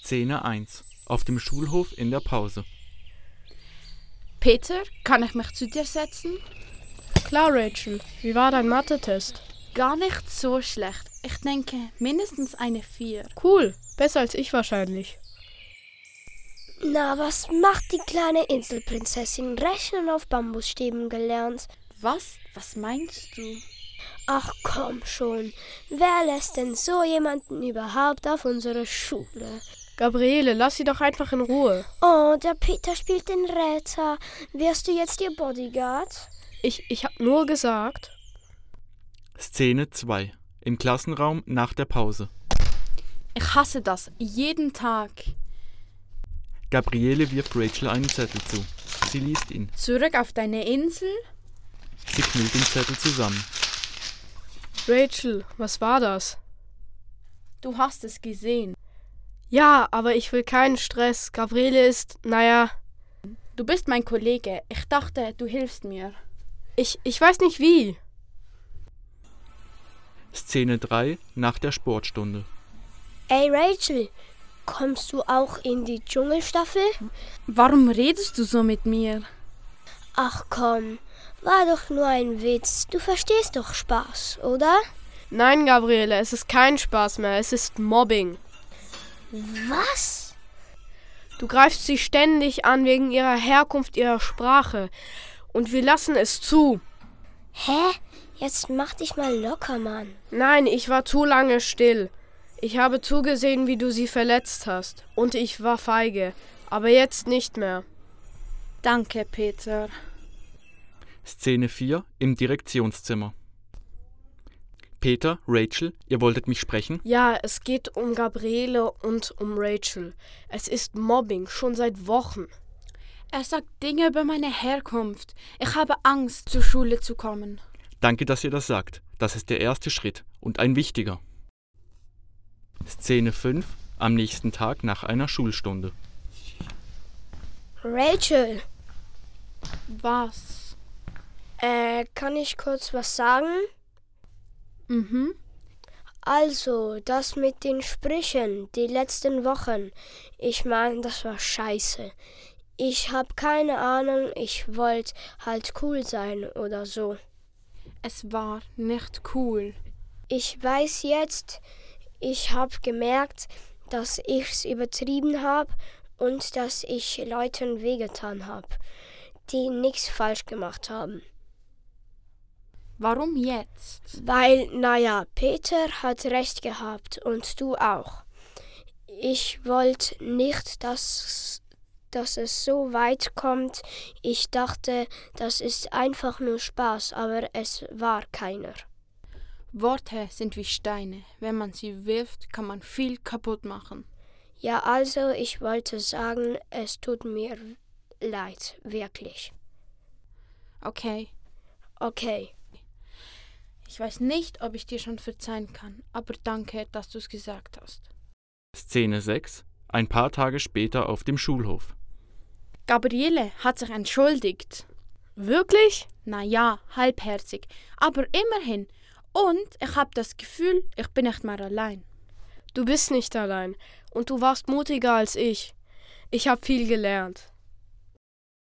Szene 1. Auf dem Schulhof in der Pause. Peter, kann ich mich zu dir setzen? Klar, Rachel. Wie war dein Mathe-Test? Gar nicht so schlecht. Ich denke, mindestens eine 4. Cool. Besser als ich wahrscheinlich. Na, was macht die kleine Inselprinzessin? Rechnen auf Bambusstäben gelernt. Was? Was meinst du? Ach komm schon. Wer lässt denn so jemanden überhaupt auf unsere Schule? Gabriele, lass sie doch einfach in Ruhe. Oh, der Peter spielt den Räter. Wirst du jetzt ihr Bodyguard? Ich hab nur gesagt. Szene 2. Im Klassenraum nach der Pause. Ich hasse das. Jeden Tag. Gabriele wirft Rachel einen Zettel zu. Sie liest ihn. Zurück auf deine Insel? Sie knüllt den Zettel zusammen. Rachel, was war das? Du hast es gesehen. Ja, aber ich will keinen Stress. Gabriele ist, Du bist mein Kollege. Ich dachte, du hilfst mir. Ich weiß nicht wie. Szene 3. Nach der Sportstunde. Ey Rachel, kommst du auch in die Dschungelstaffel? Warum redest du so mit mir? Ach komm, war doch nur ein Witz. Du verstehst doch Spaß, oder? Nein, Gabriele, es ist kein Spaß mehr. Es ist Mobbing. Was? Du greifst sie ständig an wegen ihrer Herkunft, ihrer Sprache. Und wir lassen es zu. Hä? Jetzt mach dich mal locker, Mann. Nein, ich war zu lange still. Ich habe zugesehen, wie du sie verletzt hast. Und ich war feige. Aber jetzt nicht mehr. Danke, Peter. Szene 4. Im Direktionszimmer. Peter, Rachel, ihr wolltet mich sprechen? Ja, es geht um Gabriele und um Rachel. Es ist Mobbing, schon seit Wochen. Er sagt Dinge über meine Herkunft. Ich habe Angst, zur Schule zu kommen. Danke, dass ihr das sagt. Das ist der erste Schritt und ein wichtiger. Szene 5. Am nächsten Tag nach einer Schulstunde. Rachel, Was? kann ich kurz was sagen? Also, das mit den Sprüchen, die letzten Wochen. Ich meine, das war scheiße. Ich hab keine Ahnung, ich wollte halt cool sein oder so. Es war nicht cool. Ich weiß jetzt, ich hab gemerkt, dass ich's übertrieben hab und dass ich Leuten wehgetan hab, die nichts falsch gemacht haben. Warum jetzt? Weil, Peter hat recht gehabt und du auch. Ich wollte nicht, dass es so weit kommt. Ich dachte, das ist einfach nur Spaß, aber es war keiner. Worte sind wie Steine. Wenn man sie wirft, kann man viel kaputt machen. Ja, also ich wollte sagen, es tut mir leid, wirklich. Okay. Okay. Ich weiß nicht, ob ich dir schon verzeihen kann, aber danke, dass du es gesagt hast. Szene 6. Ein paar Tage später auf dem Schulhof. Gabriele hat sich entschuldigt. Wirklich? Naja, halbherzig, aber immerhin. Und ich habe das Gefühl, ich bin nicht mehr allein. Du bist nicht allein. Und du warst mutiger als ich. Ich habe viel gelernt.